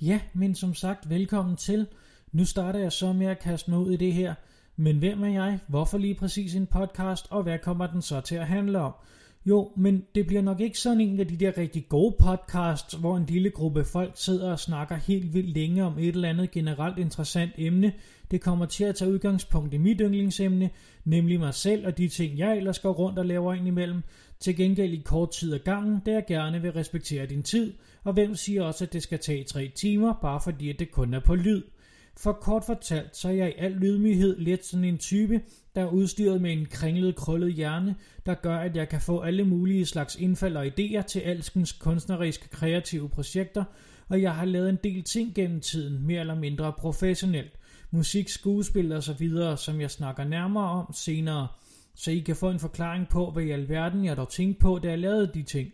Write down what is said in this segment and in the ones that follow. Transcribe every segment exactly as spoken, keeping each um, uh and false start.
Ja, men som sagt, velkommen til. Nu starter jeg så med at kaste mig ud i det her. Men hvem er jeg? Hvorfor lige præcis en podcast? Og hvad kommer den så til at handle om? Jo, men det bliver nok ikke sådan en af de der rigtig gode podcasts, hvor en lille gruppe folk sidder og snakker helt vildt længe om et eller andet generelt interessant emne. Det kommer til at tage udgangspunkt i mit yndlingsemne, nemlig mig selv og de ting, jeg ellers går rundt og laver ind imellem. Til gengæld i kort tid ad gangen, da jeg gerne vil respektere din tid, og hvem siger også, at det skal tage tre timer, bare fordi at det kun er på lyd. For kort fortalt, så er jeg i al lydmyghed lidt sådan en type, der er udstyret med en kringlet, krøllet hjerne, der gør, at jeg kan få alle mulige slags indfald og idéer til alskens kunstneriske, kreative projekter, og jeg har lavet en del ting gennem tiden, mere eller mindre professionelt. Musik, skuespil og så videre, som jeg snakker nærmere om senere, så I kan få en forklaring på, hvad i alverden jeg dog tænkte på, da jeg lavede de ting.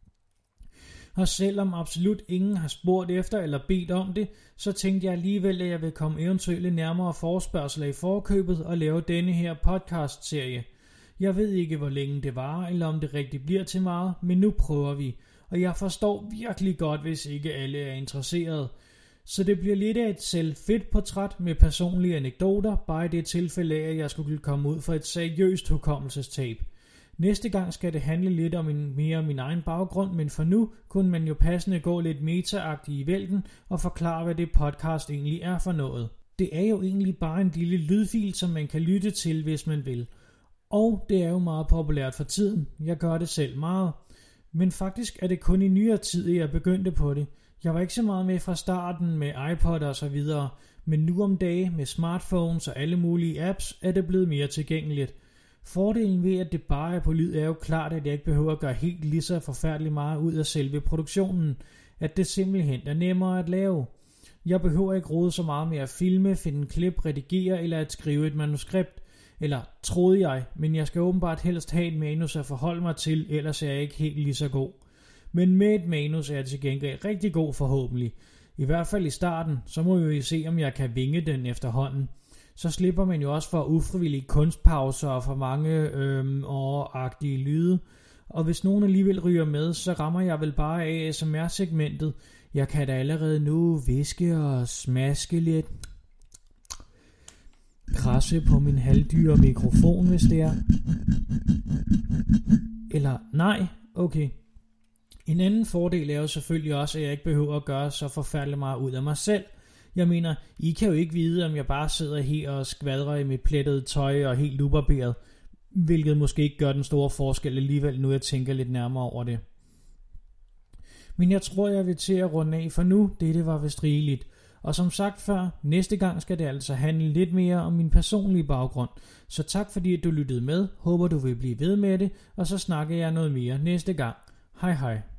Og selvom absolut ingen har spurgt efter eller bedt om det, så tænkte jeg alligevel, at jeg vil komme eventuelt nærmere forespørgsler i forkøbet og lave denne her podcast-serie. Jeg ved ikke, hvor længe det varer, eller om det rigtig bliver til meget, men nu prøver vi. Og jeg forstår virkelig godt, hvis ikke alle er interesserede. Så det bliver lidt af et selvfedt portræt med personlige anekdoter, bare i det tilfælde af, at jeg skulle komme ud for et seriøst hukommelsestab. Næste gang skal det handle lidt om en, mere om min egen baggrund, men for nu kunne man jo passende gå lidt meta-agtigt i vælten og forklare, hvad det podcast egentlig er for noget. Det er jo egentlig bare en lille lydfil, som man kan lytte til, hvis man vil. Og det er jo meget populært for tiden. Jeg gør det selv meget. Men faktisk er det kun i nyere tid, jeg begyndte på det. Jeg var ikke så meget med fra starten med iPod og så videre, men nu om dagen med smartphones og alle mulige apps er det blevet mere tilgængeligt. Fordelen ved, at det bare er på lyd, er jo klart, at jeg ikke behøver at gøre helt lige så forfærdeligt meget ud af selve produktionen, at det simpelthen er nemmere at lave. Jeg behøver ikke rode så meget med at filme, finde klip, redigere eller at skrive et manuskript, eller troede jeg, men jeg skal åbenbart helst have et manus at forholde mig til, ellers er jeg ikke helt lige så god. Men med et manus er jeg til gengæld rigtig god forhåbentlig. I hvert fald i starten, så må vi jo se, om jeg kan vinge den efterhånden. Så slipper man jo også for ufrivillige kunstpauser og for mange øhm, åragtige lyde. Og hvis nogen alligevel ryger med, så rammer jeg vel bare A S M R-segmentet. Jeg kan da allerede nu viske og smaske lidt. Krasse på min halvdyre mikrofon, hvis det er. Eller nej, okay. En anden fordel er jo selvfølgelig også, at jeg ikke behøver at gøre så forfærdeligt meget ud af mig selv. Jeg mener, I kan jo ikke vide, om jeg bare sidder her og skvadrer i mit plettede tøj og helt ubarberet, hvilket måske ikke gør den store forskel alligevel, nu jeg tænker lidt nærmere over det. Men jeg tror, jeg vil til at runde af for nu, det var vist rigeligt. Og som sagt før, næste gang skal det altså handle lidt mere om min personlige baggrund. Så tak fordi at du lyttede med, håber du vil blive ved med det, og så snakker jeg noget mere næste gang. Hej hej.